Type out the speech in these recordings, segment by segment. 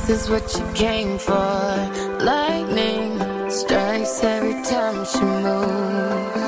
is what you came for. Lightning strikes every time she moves.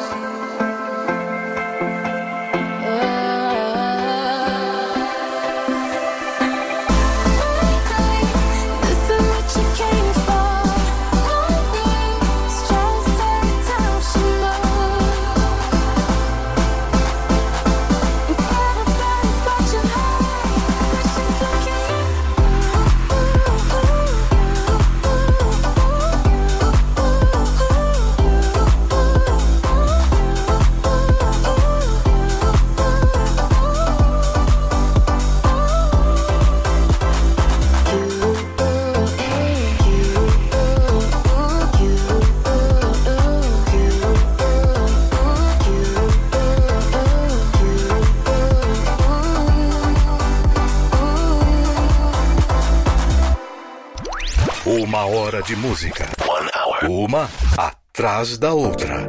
Uma hora de música. 1 hour. Uma atrás da outra.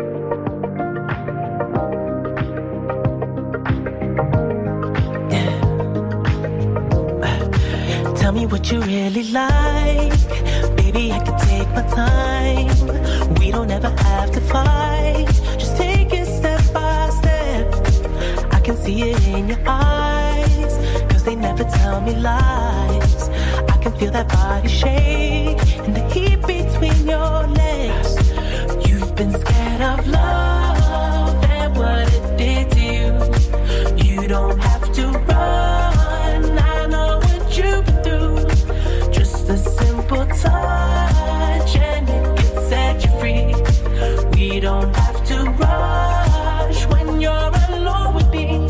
Tell me what you really like. Baby, I can take my time. We don't ever have to fight. Just take it step by step. I can see it in your eyes. 'Cause they never tell me lies. I can feel that body shake and the heat between your legs. You've been scared of love and what it did to you. You don't have to run. I know what you've been through. Just a simple touch and it can set you free. We don't have to rush when you're alone with me.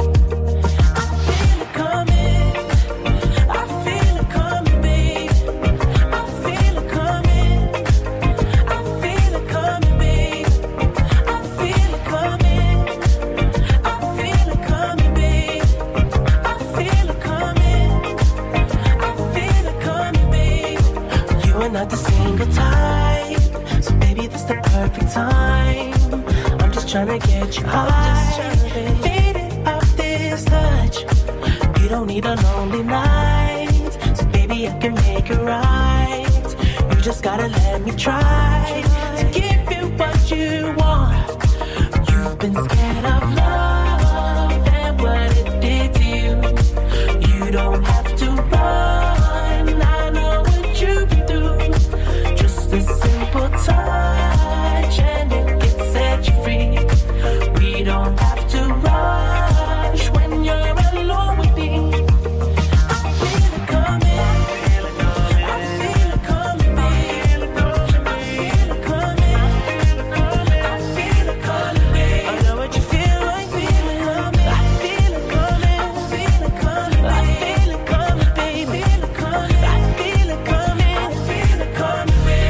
Not the single type, so baby this the perfect time. I'm just trying to get you high, faded off this touch. You don't need a lonely night, so baby I can make it right. You just gotta let me try to give you what you want. You've been scared of love and what it did to you. You don't have to run. I know what you've been through. A simple touch and it can set you free. We don't have to rush when you're alone with me. I feel it coming. I feel it coming, baby. I feel it coming. I feel it coming, baby. I know what you feel like, feel it coming. I feel it coming. I feel it coming. I feel it coming, baby. I feel it coming. I feel it coming.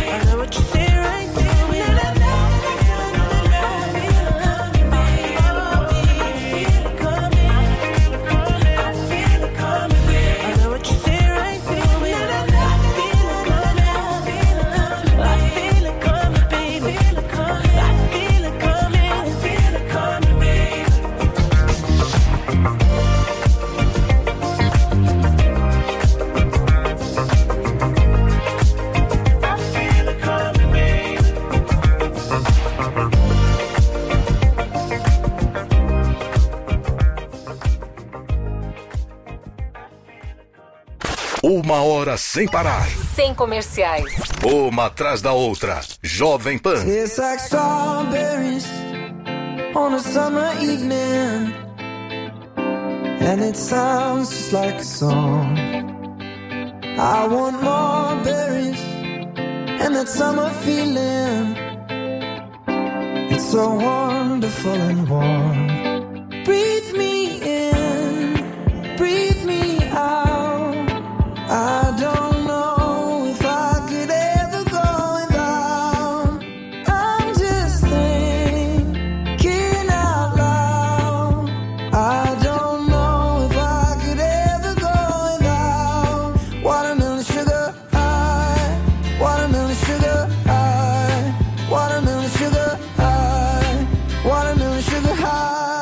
Uma hora sem parar. Sem comerciais. Uma atrás da outra. Jovem Pan. It's like strawberries on a summer evening, and it sounds just like a song. I want more berries and that summer feeling. It's so wonderful and warm. Breathe me in, breathe me out. I don't know if I could ever go without. I'm just thinking out loud. I don't know if I could ever go without watermelon sugar high, watermelon sugar high, watermelon sugar high, watermelon sugar high.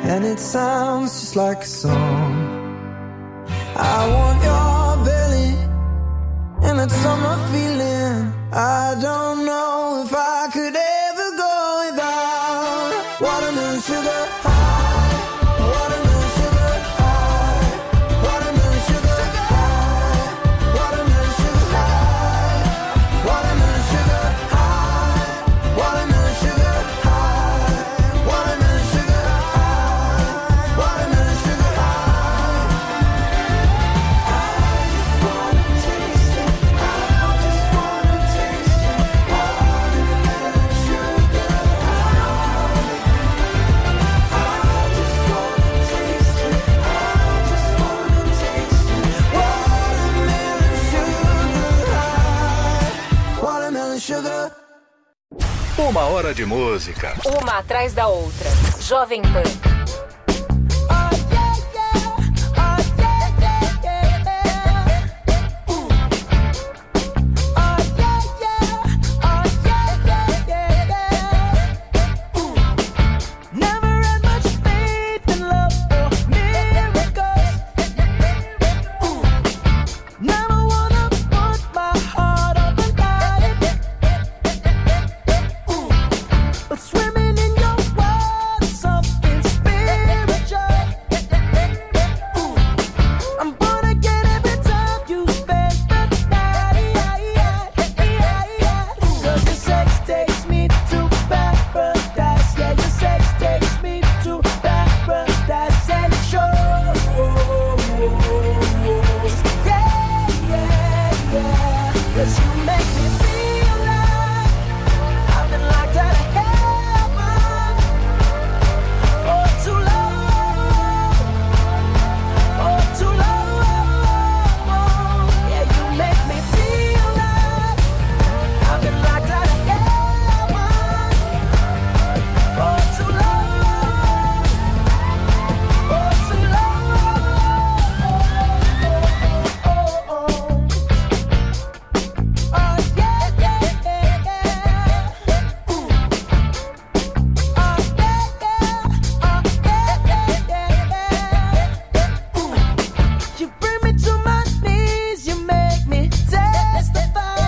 and it sounds just like a song. I want your belly and that summer feeling. I don't know if I could ever go without watermelon sugar high, watermelon sugar high, watermelon sugar high, watermelon sugar high, watermelon sugar high, watermelon sugar high, watermelon sugar high, watermelon sugar high. I just wanna taste it. I just wanna taste it. Watermelon sugar high. I just wanna taste it. I just wanna taste it. Watermelon sugar high. Watermelon sugar. Uma hora de música. Uma atrás da outra. Jovem Pan. Never had much faith in love or miracles. Never wanna put my heart on the line. But swimming in your world is something spiritual. I'm gonna get every time you spend the night. 'Cause your sex takes me to paradise. Yeah, your sex takes me to paradise. And it shows. Yeah, yeah, yeah. 'Cause you make me feel like I've been locked out of heaven for too long. For too long. Yeah, you make me feel like I've been locked out of heaven for too long. For too long. Oh, yeah, yeah, yeah, yeah. Oh, yeah, yeah. Oh, yeah, yeah, yeah. You bring me to my knees, you make me testify.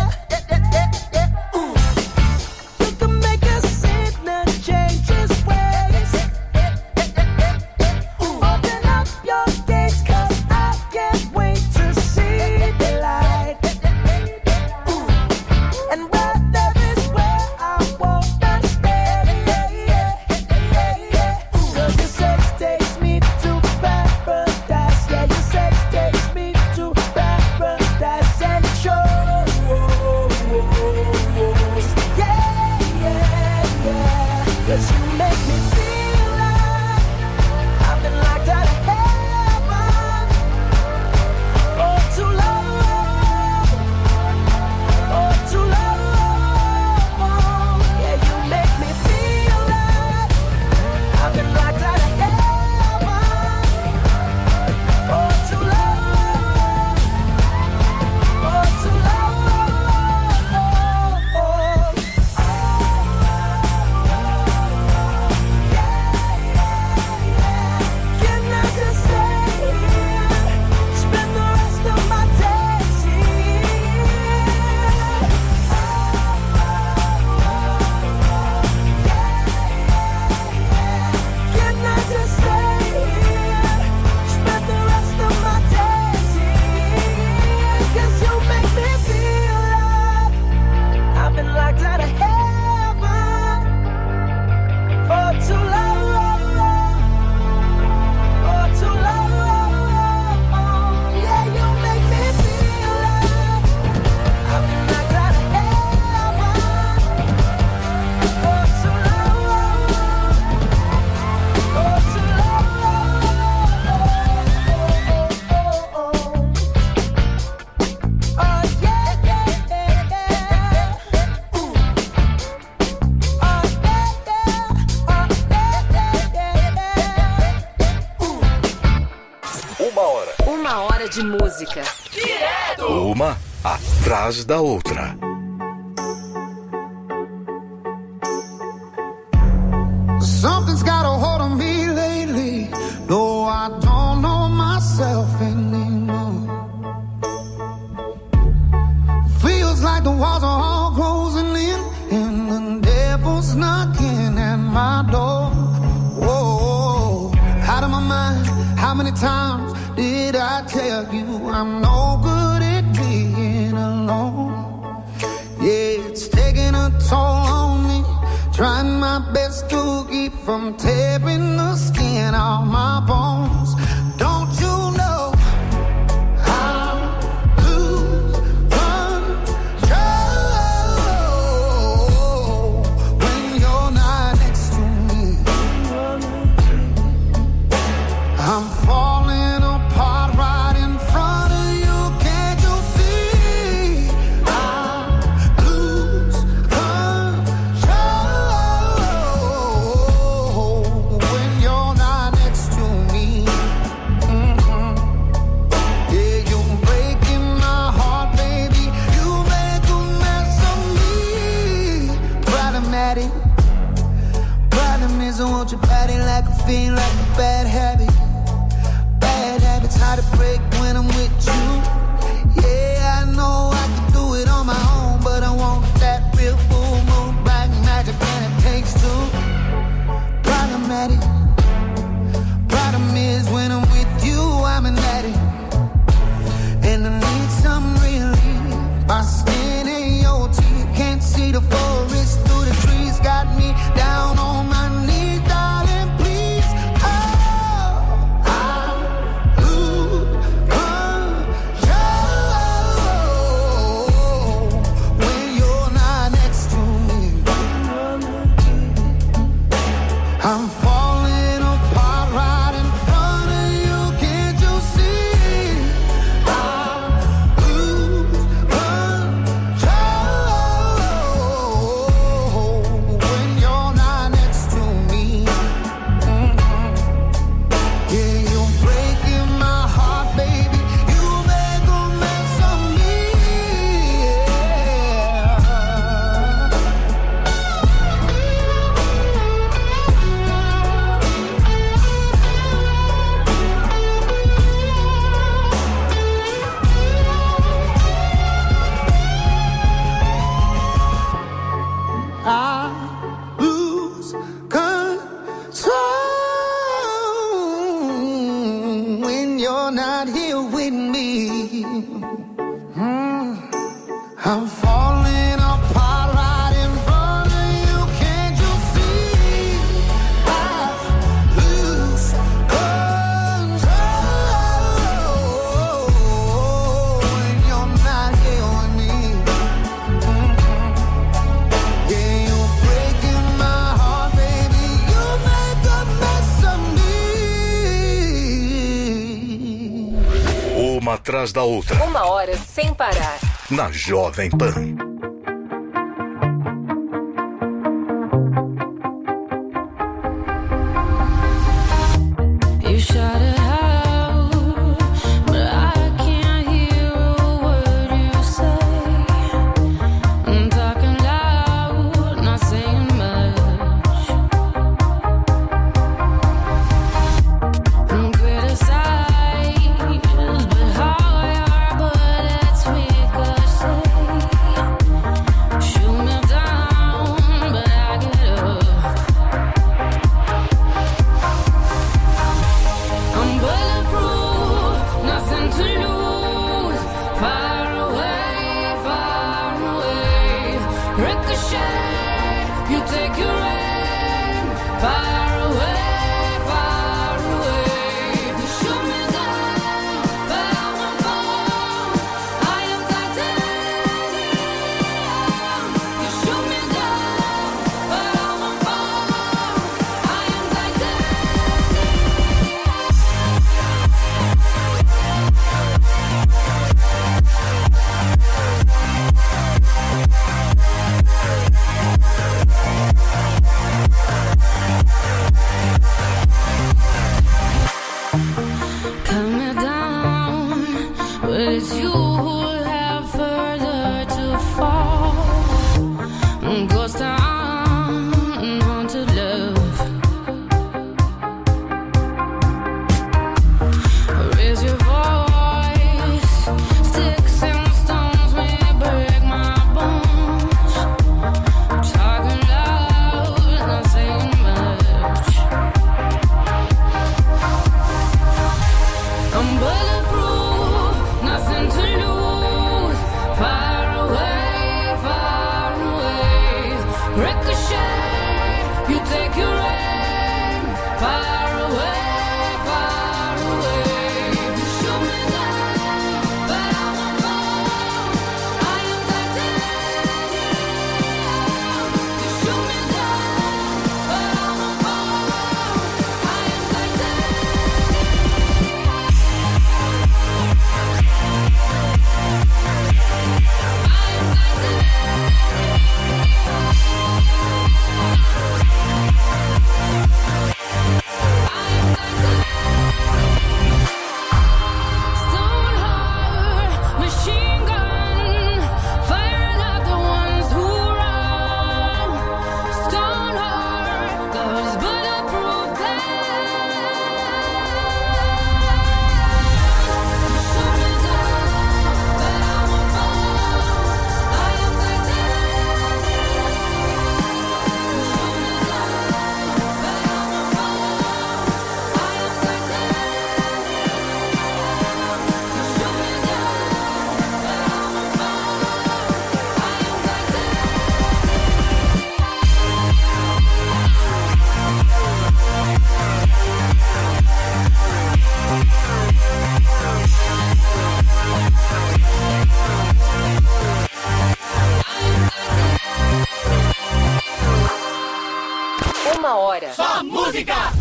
You can make a sinner change his ways. Open up your gates, 'cause I can't wait to see the light. And where there is where I wanna stay. 'Cause your sex takes me to paradise. Yeah, your sex takes me to paradise. And it shows. Yeah, yeah, yeah. 'Cause you make me feel like I've been locked out of heaven for too long. For too long. Yeah, you make me feel like I've been locked out of heaven for too long. For too long. Can I just stay here? Spend the rest of my days here. Can I just stay here? Spend the rest of my days here. 'Cause you make me feel like I've been locked out of heaven for too long. For too long. Yeah, you make me feel like I've been locked out of heaven for too long. For too long. Oh, yeah, yeah, yeah, yeah. Oh, yeah, yeah. Oh, yeah, yeah, yeah. Uma hora. Uma hora de música. Uma atrás da outra. Something's got a hold on me lately. How many times did I tell you I'm no good at being alone? Yeah, it's taking a toll on me, trying my best to keep from tearing the skin off my bones. Don't you know I'll lose control when you're not next to me? I'm falling apart right in front of you. Can't you see? I'll lose control when you're not next to me. Yeah, you're breaking my heart, baby. You make a mess of me. Problematic. Problem is I want your body like a fiend, like a bad habit. Bad habits hard to break when I'm with you. Yeah, I know I can do it on my own, but I want that real full moon, black magic, and it takes two. Problematic. Problem is when I'm with you, I'm an addict, and I need some relief. My skin and your teeth, can't see the forest through the trees. Got me down on my knees, darling, please. Oh, I'll lose control when you're not next to me. I'm falling apart right in front of you. Can't you see? I'll lose control when you're not next to me. Yeah, you're breaking my heart, baby. You make a mess of me. I lose control when you're not here with me. I'm falling apart right in front of you. Can't you see? I lose control when you're not here with me. Yeah, you're breaking my heart, baby. You make a mess of me. Uma atrás da outra. 1 hora sem parar. Na Jovem Pan. You shout it out, but I can't hear a word you say. I'm talking loud, not saying much. I'm criticized, but how your bullets ricochet.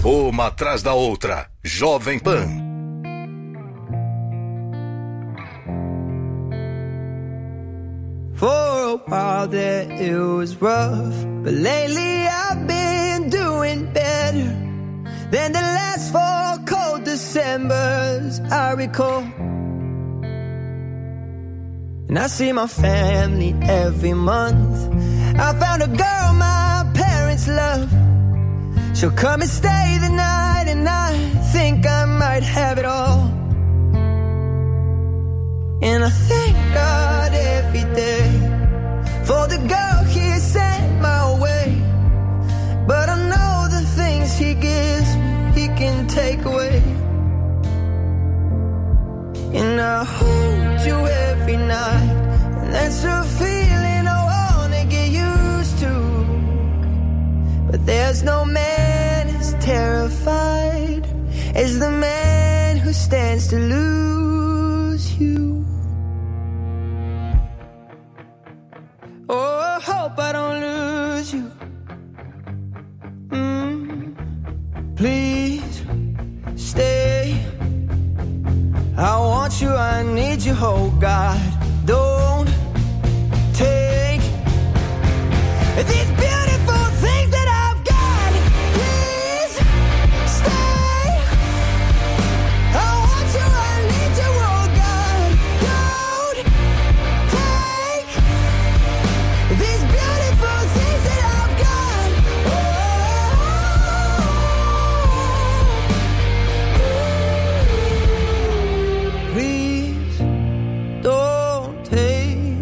Uma atrás da outra. Jovem Pan. For a while there it was rough, but lately I've been doing better than the last 4 cold Decembers I recall. And I see my family every month. I found a girl my parents love. She'll come and stay the night, and I think I might have it all. And I thank God every day for the girl He sent my way. But I know the things He gives me, He can take away. And I hold you every night, and that's a feeling I wanna get used to. But there's no man as terrified as the man who stands to lose you. Oh, I hope I don't lose you. Please stay. I want you, I need you, oh God. Don't take these beautiful things that I've got. Please stay. I want you, I need you, oh God. Don't take these beautiful things that I've got. Please don't take.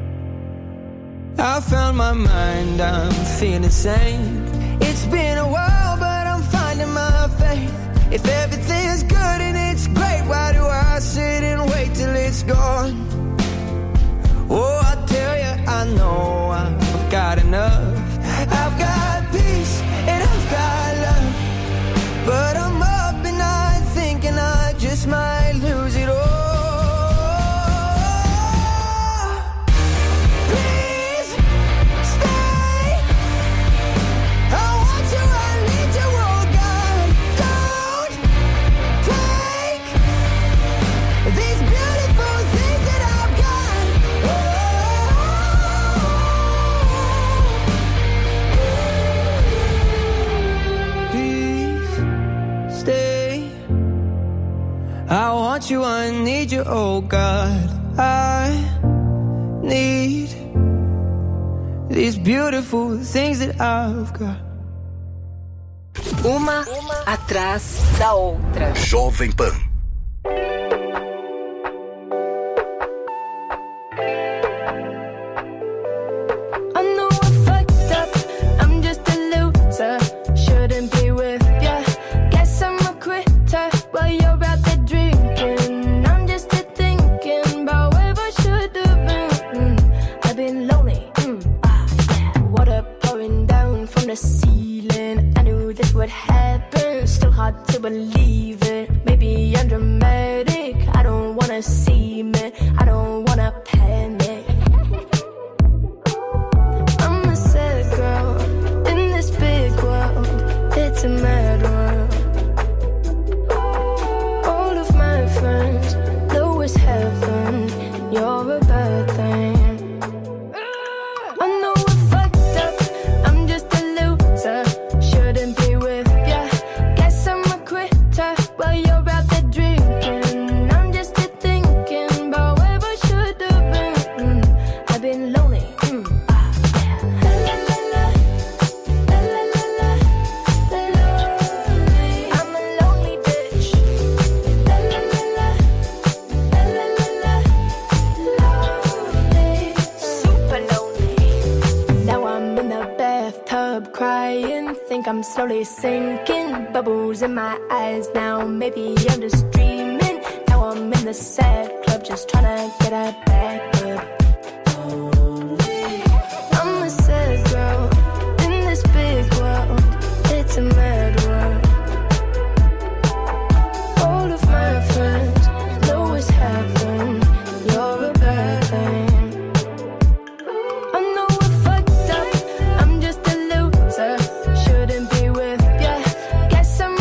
I found my mind, I'm feeling sane. It's been a while, but I'm finding my faith. If everything's good and it's great, why do I sit and wait till it's gone? Oh, I tell you, I know I've got enough. I've got peace and I've got love. But I'm up and I'm thinking I just might lose it all. Please stay. I want you, I need you, oh God. Don't take these beautiful things that I've got. Please stay. I want you, I need you, oh God. I need these beautiful things that I've got. Uma atrás da outra. Jovem Pan. I know I fucked up, I'm just a loser. Shouldn't be with ya. Guess I'm a quitter while you're out there drinking. I'm just here thinking about where I should have been. I've been lonely, yeah. Water pouring down from the ceiling. I knew this would happen, still hard to believe it. Maybe I'm dramatic, I don't wanna see me, I don't wanna panic. I'm a sad girl in this big world. It's a mad world. All of my friends know it's heaven. You're a bad thing. I know I fucked up. I'm just a loser. Shouldn't be with ya. Guess I'm a quitter while you're out there drinking. I'm just here thinking about where I should have been. I've been lonely. I'm a lonely bitch. Lonely, super lonely. Now I'm in the bathtub crying. Think I'm slowly sinking. Bubbles in my eyes now. Maybe I'm just dreaming. Now I'm in the sad club, just trying to get a back up. I'm a sad girl in this big world. It's a mad world. All of my friends know it's happened. You're a bad thing. I know I fucked up. I'm just a loser. Shouldn't be with ya. Guess I'm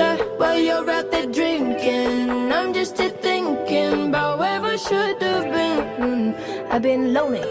shot while you're out there drinking. I'm just here thinking about where I should have been. I've been lonely,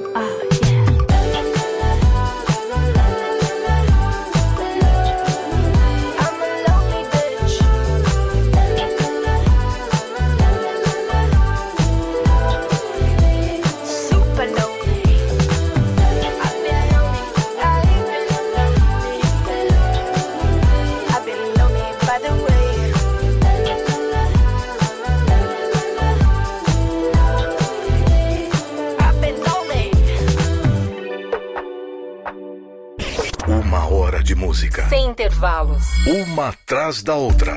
Uma hora de música. Sem intervalos. Uma atrás da outra.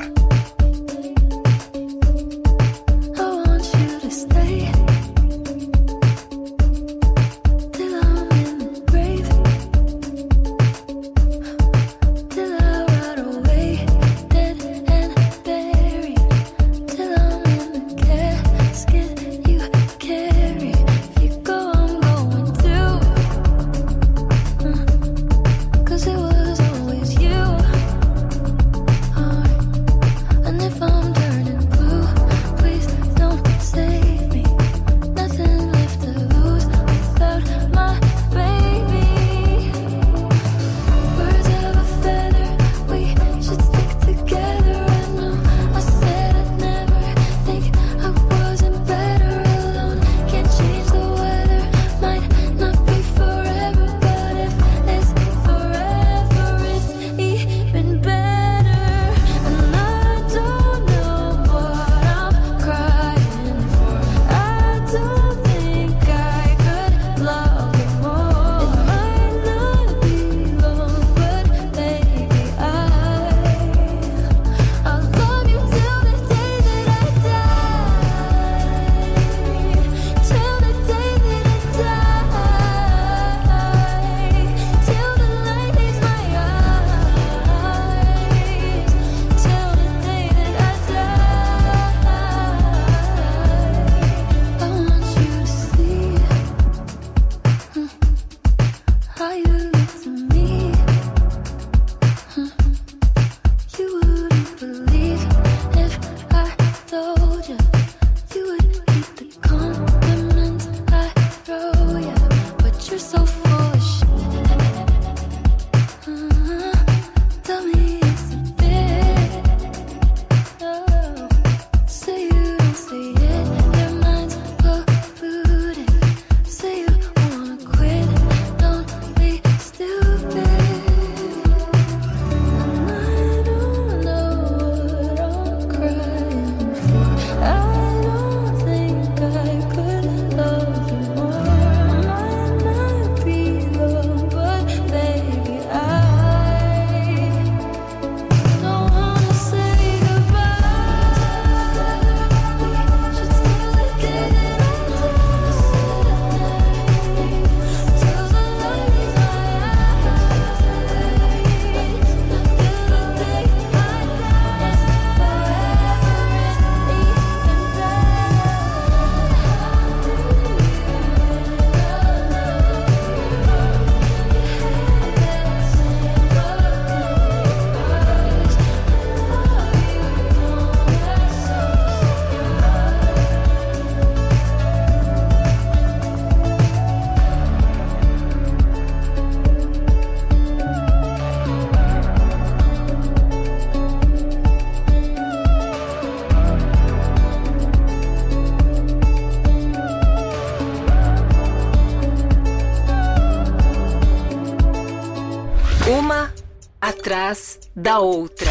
Atrás da outra.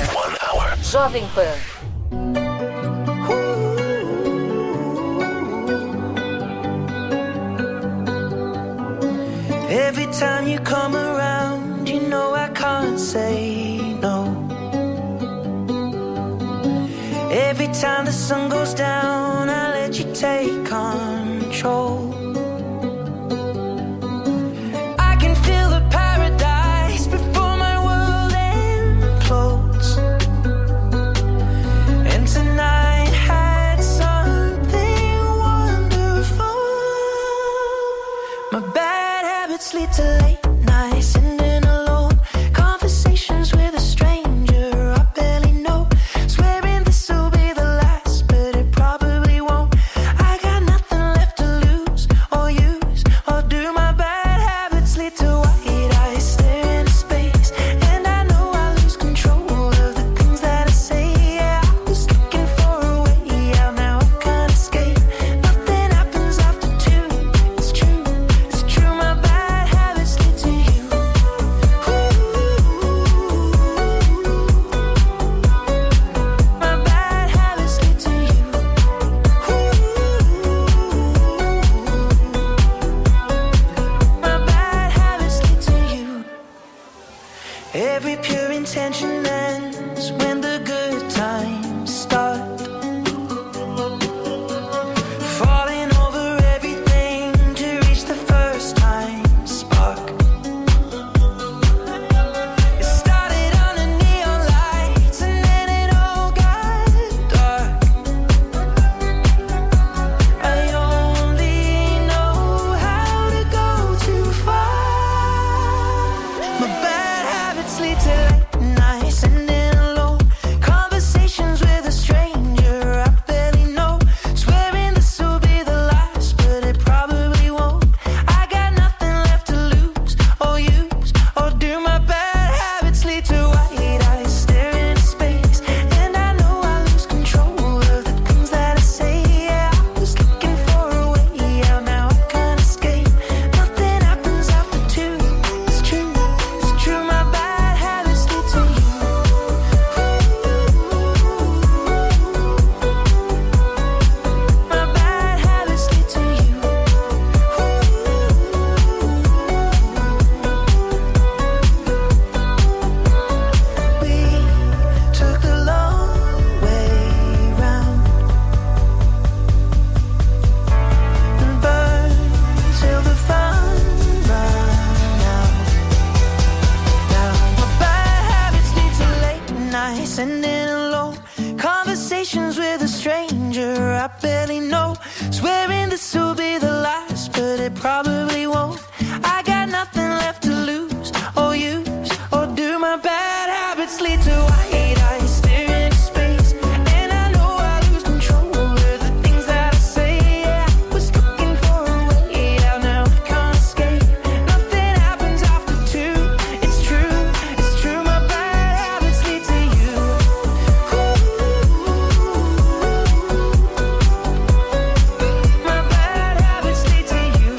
Jovem Pan. Every time you come around, you know I can't say no. Every time the sun goes down, I let you take control. Lead to late nights, sitting alone, conversations with a stranger I barely know. danger I barely know. Swearing this will be the last, but it probably won't. I got nothing left to lose or use, or do my bad habits lead to white eyes staring into space? And I know I lose control of the things that I say. Yeah, I was looking for a way out, now I can't escape. Nothing happens after two. It's true, my bad habits lead to you. My bad habits lead to you.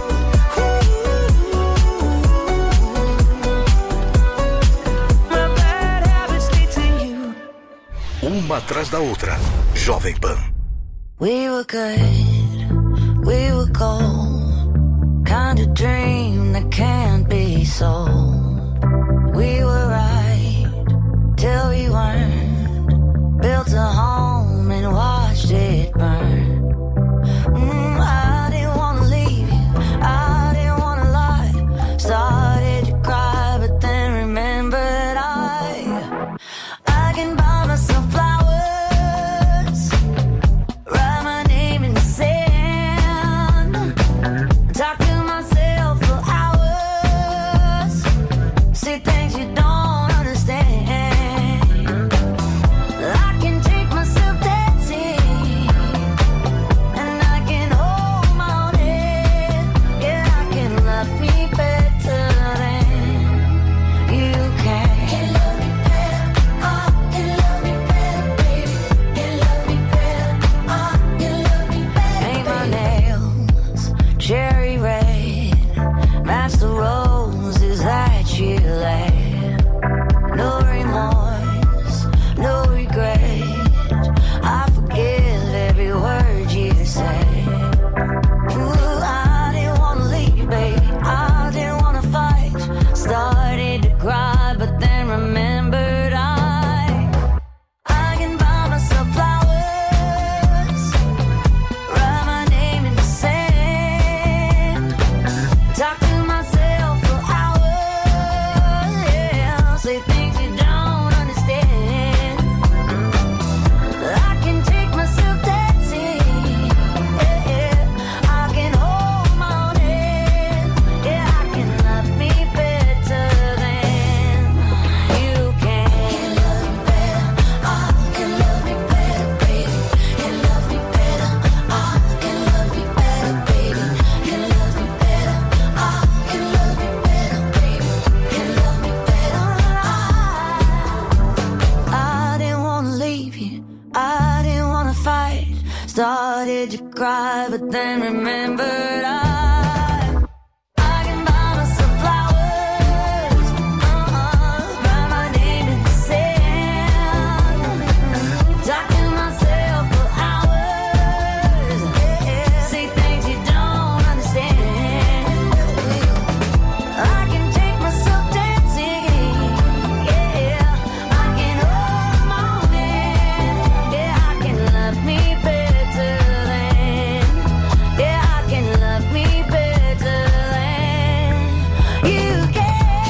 My bad habits lead to you. Uma atrás da outra. Jovem Pan. We were good, we were gold, kind of dream that can't be sold. We were right till we weren't, built a home and watched it burn. I didn't wanna leave you, I didn't wanna lie. Started to cry, but then remembered I can buy myself flowers, write my name in the sand, talk to myself for hours, say things you don't understand. I can take myself dancing, and I can hold my own head. Yeah, I can love me better than you can. Can love me better, oh, can love me better, baby. Can love me better, oh, can love me better. Paint my nails cherry red, match the roses that you laid. No remorse, no regret. I forgive every word you say. Ooh, I didn't wanna leave, baby. I didn't wanna fight. Started to cry, but then remembered I can buy myself flowers, write my name in the sand, talk to myself for hours, yeah, say things you don't understand. I can take myself dancing, yeah, I can hold my own head, yeah, I can love me better than you can. Can love me better, oh, can love me better, baby. Can love me better, oh, can love me better, baby. Can love me better, oh, can love me better, baby. Can love me better, I didn't wanna leave you, I didn't wanna fight. Started to cry, but then remembered I can buy myself flowers, write my name in the sand, talk to myself for hours, yeah, say things you don't understand. I can take myself dancing, yeah, I can hold my own hand, yeah, I can love me better than, yeah, I can love me better than you can.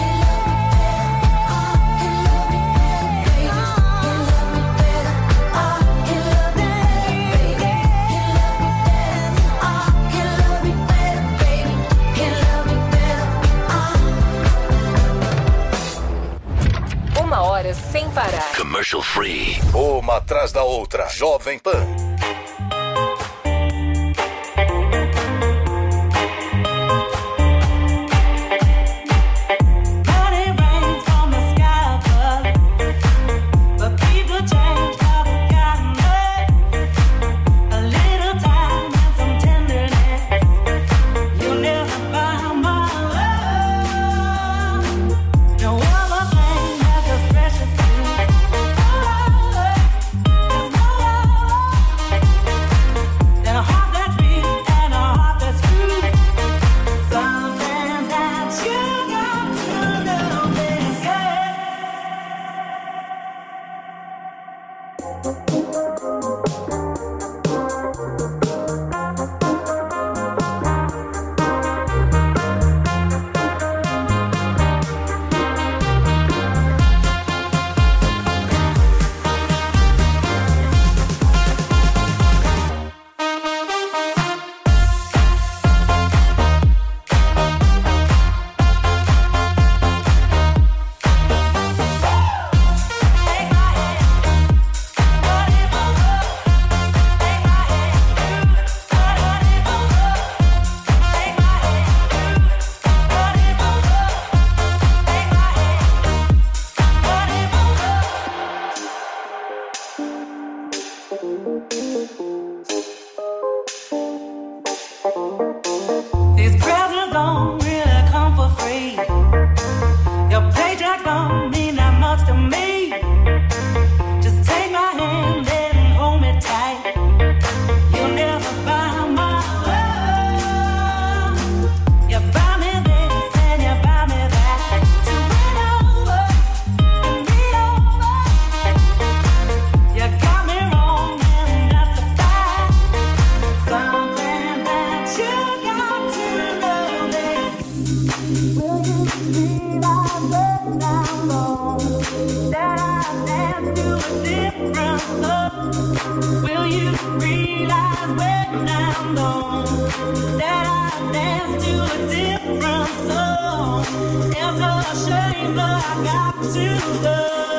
Uma hora sem parar. Commercial free. Uma atrás da outra. Jovem Pan. These presents don't really come for free. Your paycheck don't mean that much to me. Just take my hand and hold me tight. You'll never buy my love. You buy me this and you buy me that. So win over and be over. You got me wrong and that's a fact. Something that you got to know this. Will you realize when I'm gone that I dance to a different love? Will you realize when I'm gone that I dance to a different song? It's a shame that I got to go.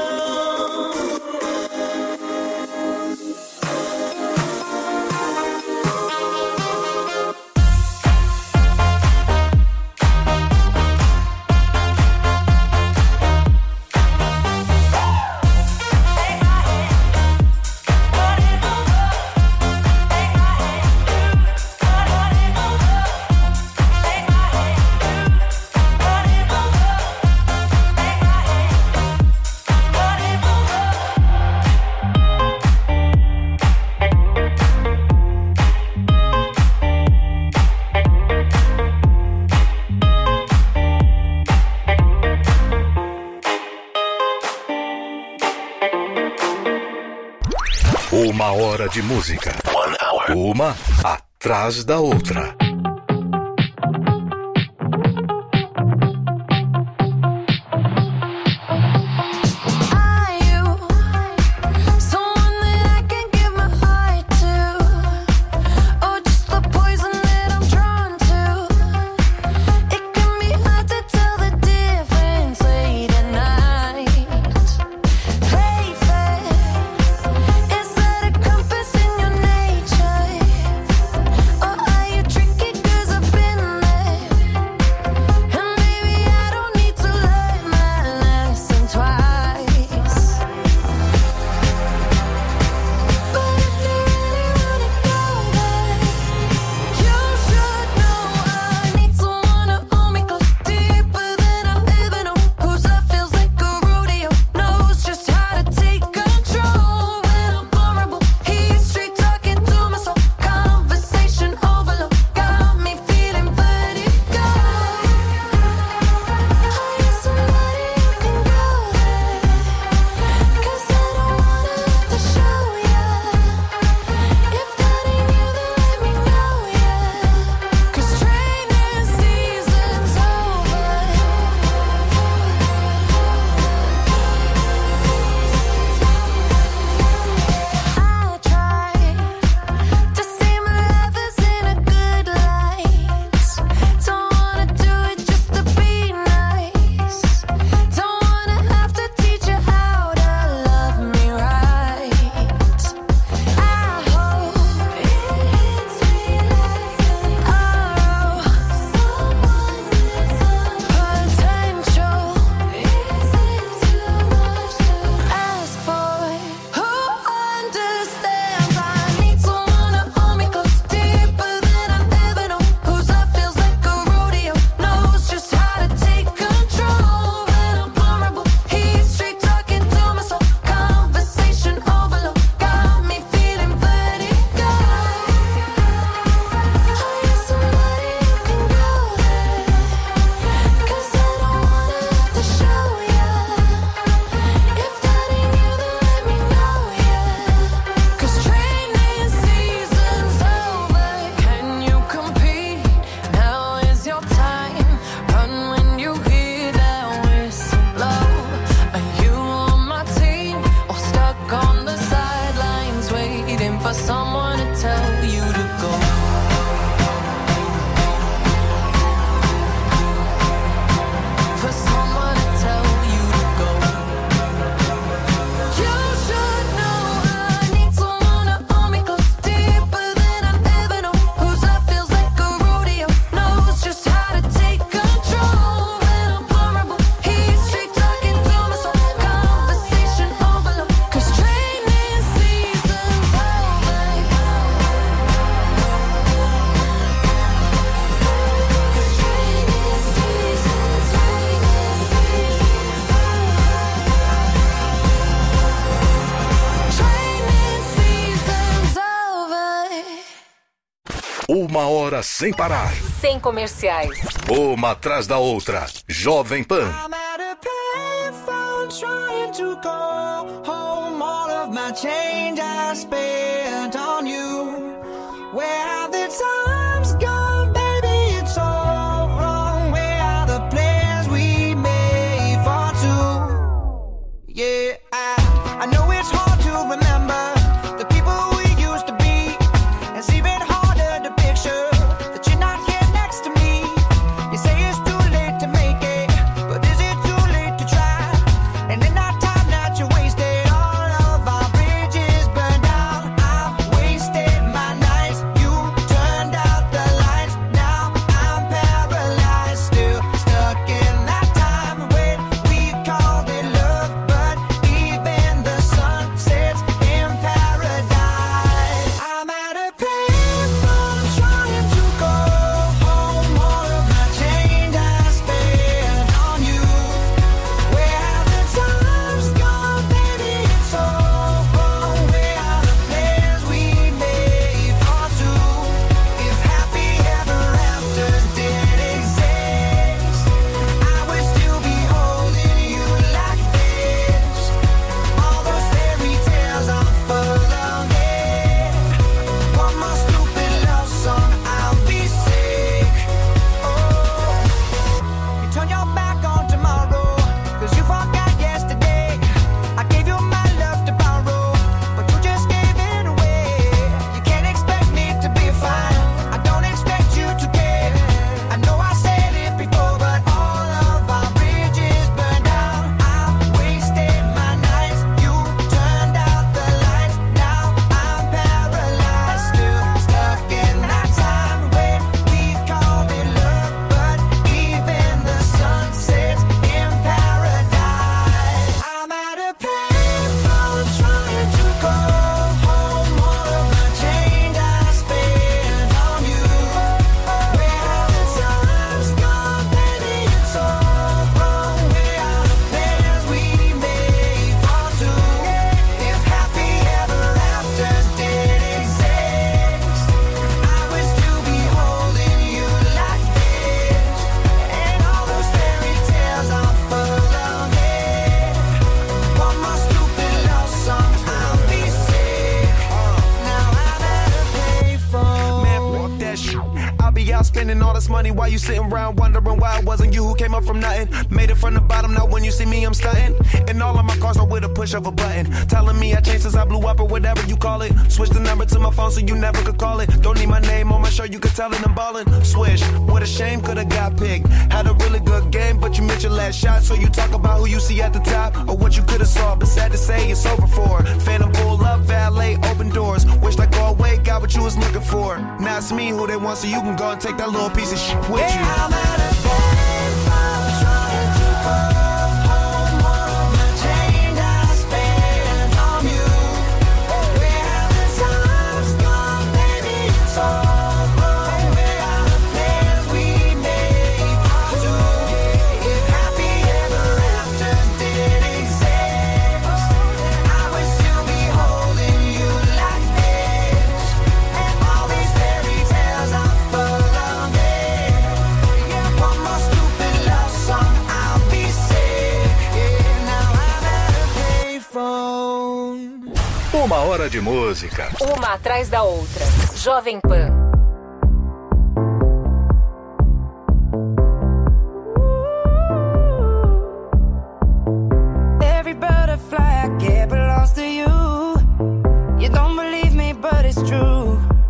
Uma hora de música. 1 hour. Uma atrás da outra. 1 hora sem parar. Sem comerciais. Uma atrás da outra. Jovem Pan. I'm at a payphone trying to call home. All of my change I spent on you. Where have the times gone, baby? It's all wrong. Where are the plans we made for two? Yeah, I know it's hard to remember the people we used to be. It's even harder to picture that you're not here next to me. You say it's too late to make it, but is it too late to try? And in that time that you wasted, all of our bridges burned down. I've wasted my nights, you turned out the lights. Now I'm paralyzed, still stuck in that time when we called it love. But even the sun sets in paradise. I'm at a payphone trying to go home. All of my change I spent on you. Where have the times gone, baby? It's all wrong. Where are the plans we made for two? If happy ever afters did exist, I would still be holding you like this. All those fairy tales are full of it. One more stupid love song, I'll be sick. Oh, you turn your back on tomorrow, 'cause you forgot yesterday. I gave you my love to borrow, but you just gave it away. You can't expect me to be fine, I don't expect you to care. I know I said it before, but all of our bridges burned down. I've wasted my nights, you turned out the lights. Now I'm paralyzed, still stuck in that time when we called it love. But even the sun sets in paradise. I'm at a payphone trying to go home. All of my change I spent on you. Where have the times gone, baby? It's all wrong. Where are the plans we made for two? If happy ever afters did exist, I would still be holding you like this. And all those fairy tales are full of it. One more stupid love song, I'll be sick. Now I'm at a payphone. Man, fuck that shit. I'll be out spending all this money while you sitting around wondering why it wasn't you who came up from nothing. Made it from the bottom, now when you see me, I'm stunting. And all of my cars are with a push of a button. Telling me I changed since I blew up or whatever you call it. Switch the number to my phone so you never could call it. Don't need my name on my shirt, you could tell it I'm ballin'. Swish, what a shame, could've got picked. Had a really good game, but you missed your last shot. So you talk about who you see at the top or what you could've saw. But sad to say, it's over for. Phantom pull up, valet, open doors. Wished I go away, got what you was looking for. Now it's me who they want, so you can go and take that little piece of shit with you. I'm at a payphone trying to go home. All of my change I spent on you. Where have the times gone, baby? It's all wrong. Where are the plans we made for two? If happy ever afters did exist, I would still be holding you like this. And all these fairy tales are full of it. Yeah, one more stupid love song, I'll be sick. Yeah, now I'm at a payphone. 1 hora de música. Uma atrás da outra. Jovem Pan. Every butterfly I get belongs to you. You don't believe me, but it's true.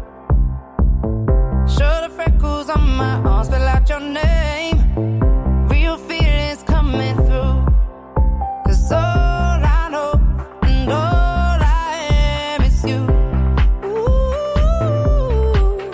Show the freckles on my arm, spell out your name. Real feelings coming through. 'Cause all I know and all I am is you. Ooh.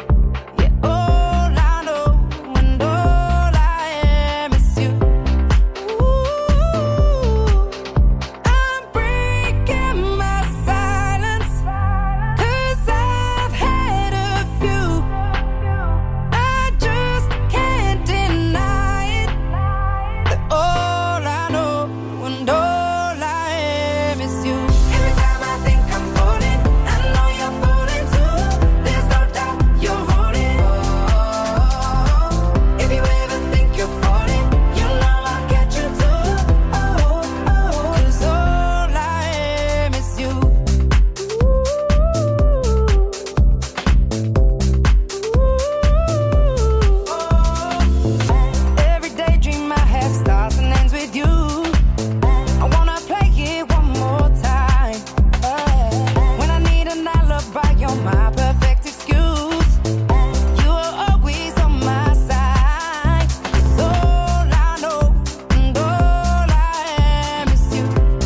my perfect excuse. You are always on my side. 'Cause all I know and all I am is you.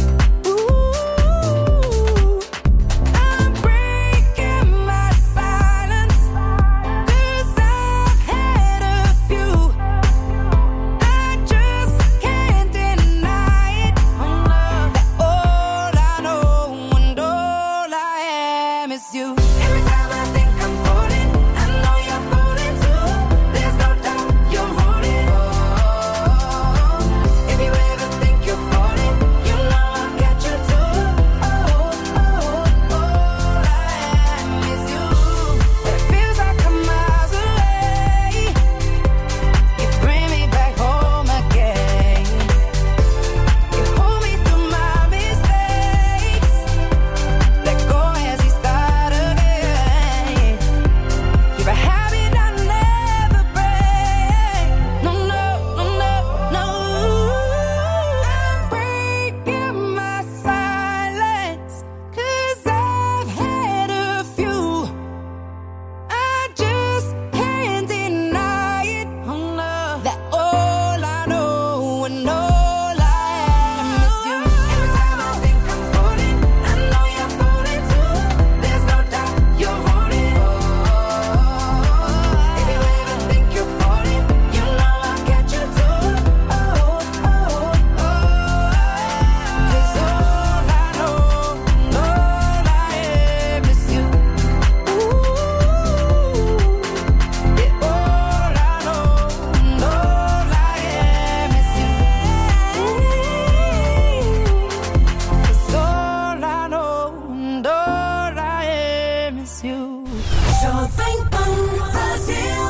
Ooh, I'm breaking my silence. 'Cause I've had a few. I just can't deny it. Oh, love, that all I know and all I am is you. Every time I think I'm falling, I know you're falling too. There's no doubt you're rolling. Oh, if you ever think you're falling, you know I'll catch you too. Oh, all I am is you. But it feels like I'm miles away. You bring me back home again. You hold me through my mistakes. Let go as we start again. You're a habit I never break. No, no, no, no, no. I'm breaking my silence. 'Cause I've had a few. I just can't deny it. Oh, love, that all I know and all I am is you. Every time I think I'm falling, I know you're falling too. There's no doubt you're rolling. Oh, if you ever think you're falling, you know I'll catch you too. Oh, 'cause all I know and all I am is you. Ooh, yeah, all I know and all I am is you. 'Cause all I know and all I am is you. Jovem Pan Brasil.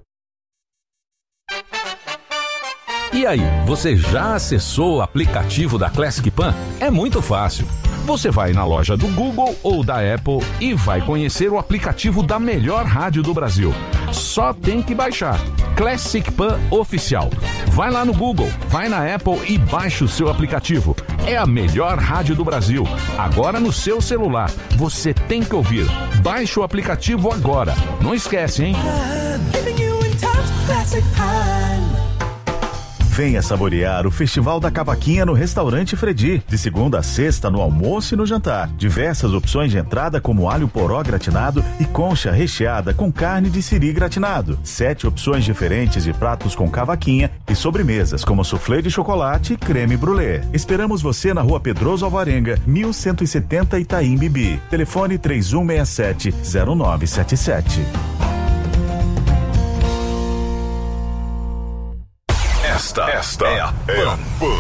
E aí, você já acessou o aplicativo da Classic Pan? É muito fácil. Você vai na loja do Google ou da Apple e vai conhecer o aplicativo da melhor rádio do Brasil. Só tem que baixar. Classic Pan Oficial. Vai lá no Google, vai na Apple e baixa o seu aplicativo. É a melhor rádio do Brasil. Agora no seu celular. Você tem que ouvir. Baixe o aplicativo agora. Não esquece, hein? Giving you in touch, classic Pan. Venha saborear o Festival da Cavaquinha no Restaurante Fredi, de segunda a sexta no almoço e no jantar. Diversas opções de entrada como alho poró gratinado e concha recheada com carne de siri gratinado. 7 opções diferentes de pratos com cavaquinha e sobremesas como soufflé de chocolate e creme brulee. Esperamos você na Rua Pedroso Alvarenga, 1170 Itaim Bibi. Telefone 3167-0977. Esta é a Pan.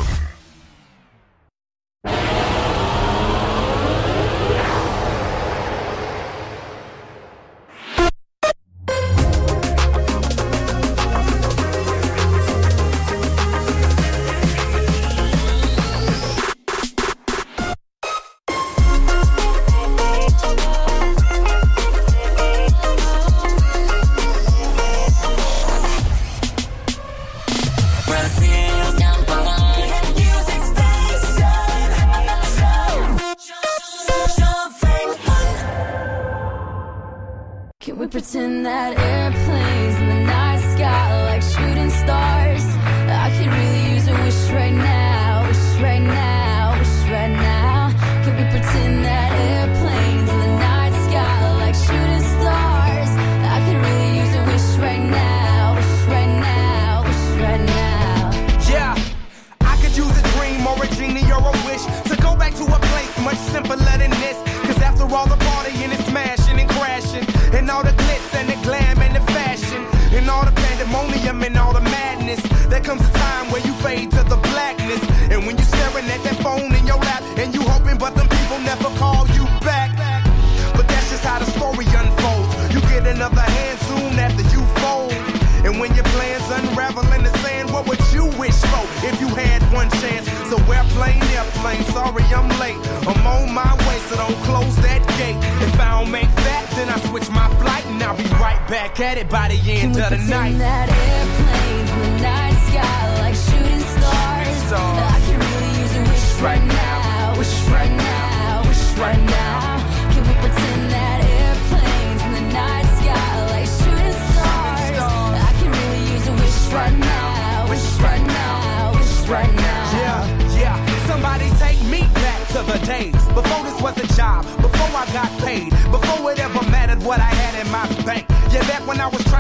Can we pretend that airplanes in the night sky like shooting stars? I could really use a wish right now, wish right now, wish right now. Can we pretend that airplanes in the night sky like shooting stars? I could really use a wish right now, wish right now, wish right now. Yeah, I could use a dream or a genie or a wish to go back to a place much simpler than this. Cause after all the partying and smashing and crashing, and all the glitz and the glam and the fashion, and all the pandemonium and all the madness, there comes a time where you fade to the blackness. And when you're staring at that phone in your lap, and you hoping but them people never call you back. But that's just how the story unfolds. You get another hand soon after you fold. And when your plans unravel in the sand, what would you wish for if you had one chance? So airplane, sorry I'm late. I'm on my way, so don't close that gate. If I don't make that, then I switch my flight, and I'll be right back at it by the end of the night. That airplanes in the night sky like shooting stars. I can really use a wish right now, wish right now, wish right now. Can we pretend that airplane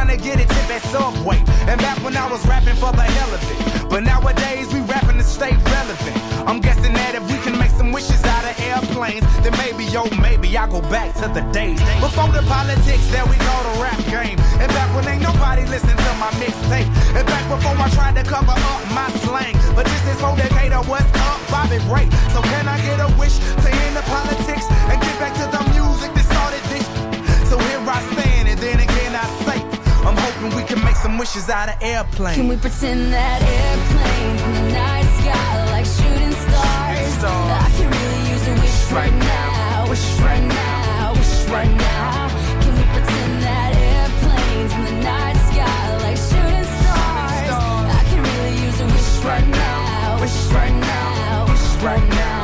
to get it tip at Subway. And back when I was rapping for the hell of it. But nowadays we rapping to stay relevant. I'm guessing that if we can make some wishes out of airplanes, then maybe, maybe I go back to the days before the politics that we call the rap game. And back when ain't nobody listened to my mixtape. And back before I tried to cover up my slang. But this is for Decatur, what's up, Bobby Ray. So can I get a wish to end the politics and get back to the music that started this? So here I stand, and then again I say, I'm hoping we can make some wishes out of airplanes. Can we pretend that airplanes in the night sky like shooting stars? I can really use a wish right now, wish right now, wish right now. Can we pretend that airplanes in the night sky like shooting stars? I can really use a wish right now, wish right now, wish right now.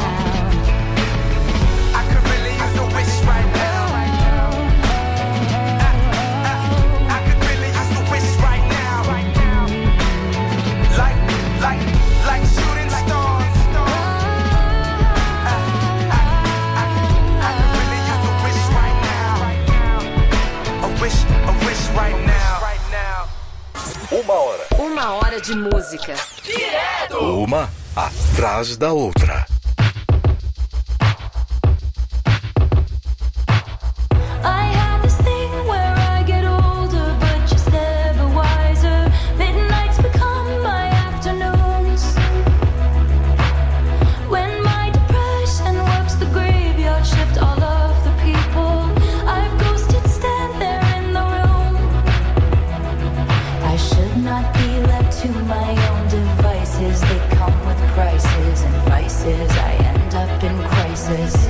I could really use a wish right now. Like shooting stars. I could really use a wish right now. A wish right now. Uma hora de música. Uma atrás da outra. I have this thing where I get older, but just never wiser. Midnights become my afternoons. When my depression works the graveyard shift, all of the people I've ghosted stand there in the room. I should not be left to my own devices. They come with prices and vices. I end up in crisis.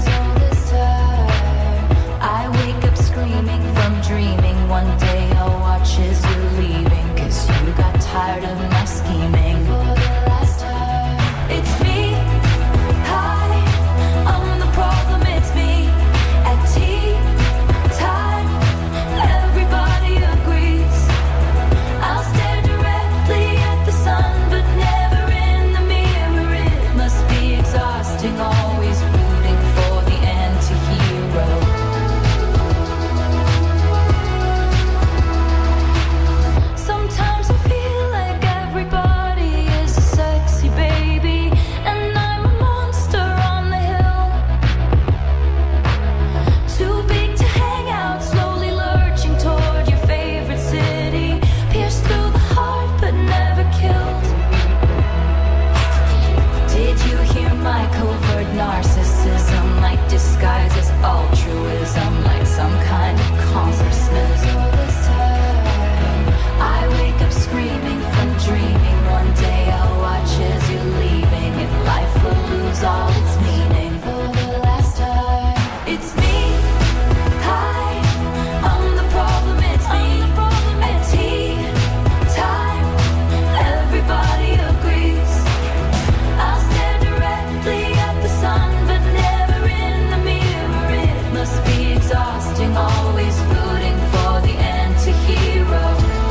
I wake up screaming from dreaming. One day I'll watch as you're leaving, 'cause you got tired of my scheming. For the last time, it's me. Hi, I'm the problem, it's me. At tea time, everybody agrees. I'll stare directly at the sun, but never in the mirror. It must be exhausting, always rooting for the anti-hero. Sometimes I feel like everybody is a sexy baby, and I'm a monster on the hill. Too big to hang out, slowly lurching toward your favorite city. Pierced through the heart, but never killed. Did you hear my covert narcissism? Like disguise as altruism, like some kind of consciousness. All this time, I wake up screaming from dreaming. One day I'll watch as you're leaving, and life will lose all its meaning. For the last time, it's me. Hi, I'm the problem, it's me. At tea time, everybody agrees. I'll stare directly at the sun, but never in the mirror. It must be exhausting, always rooting for the anti-hero.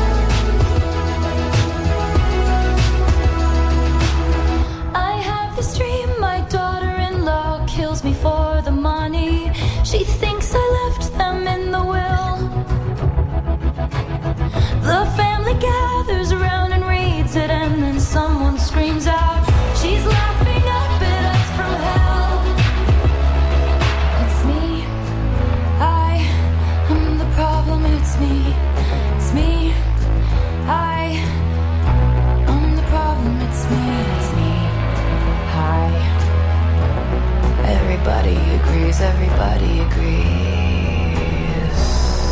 I have this dream, my daughter-in-law kills me for the money. She thinks I left them in the will. The family gathers around and reads it, and then someone screams out, she's laughing up at us from hell. It's me. I am the problem, it's me. It's me. I am the problem, it's me. It's me. Hi. Everybody agrees, everybody agrees.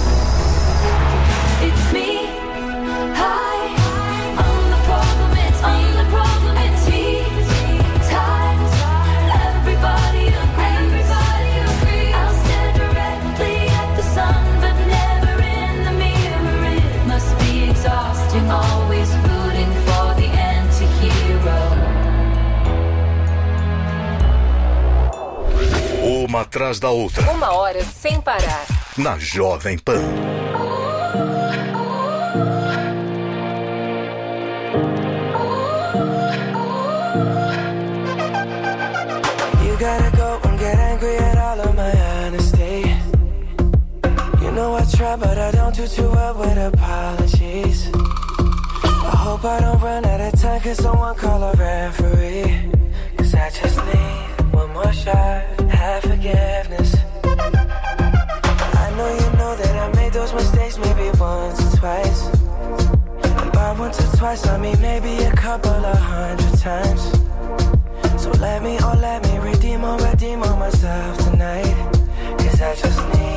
It's me. Hi. I'm the problem, it's me. I'm the problem, it's me. Times, everybody agrees. I'll stare directly at the sun, but never in the mirror. It must be exhausting, always rooting for the anti-hero. Uma atrás da outra. Uma hora sem parar. Na Jovem Pan. You gotta go and get angry at all of my honesty. You know I try try, but I don't do too well with apologies. I hope I don't run out of time, cause someone call a referee. Cause I just need one more shot, have forgiveness. I know you know that I made those mistakes maybe once or twice. And by once or twice I mean maybe a couple of 100 times. So let me redeem on myself tonight. Cause I just need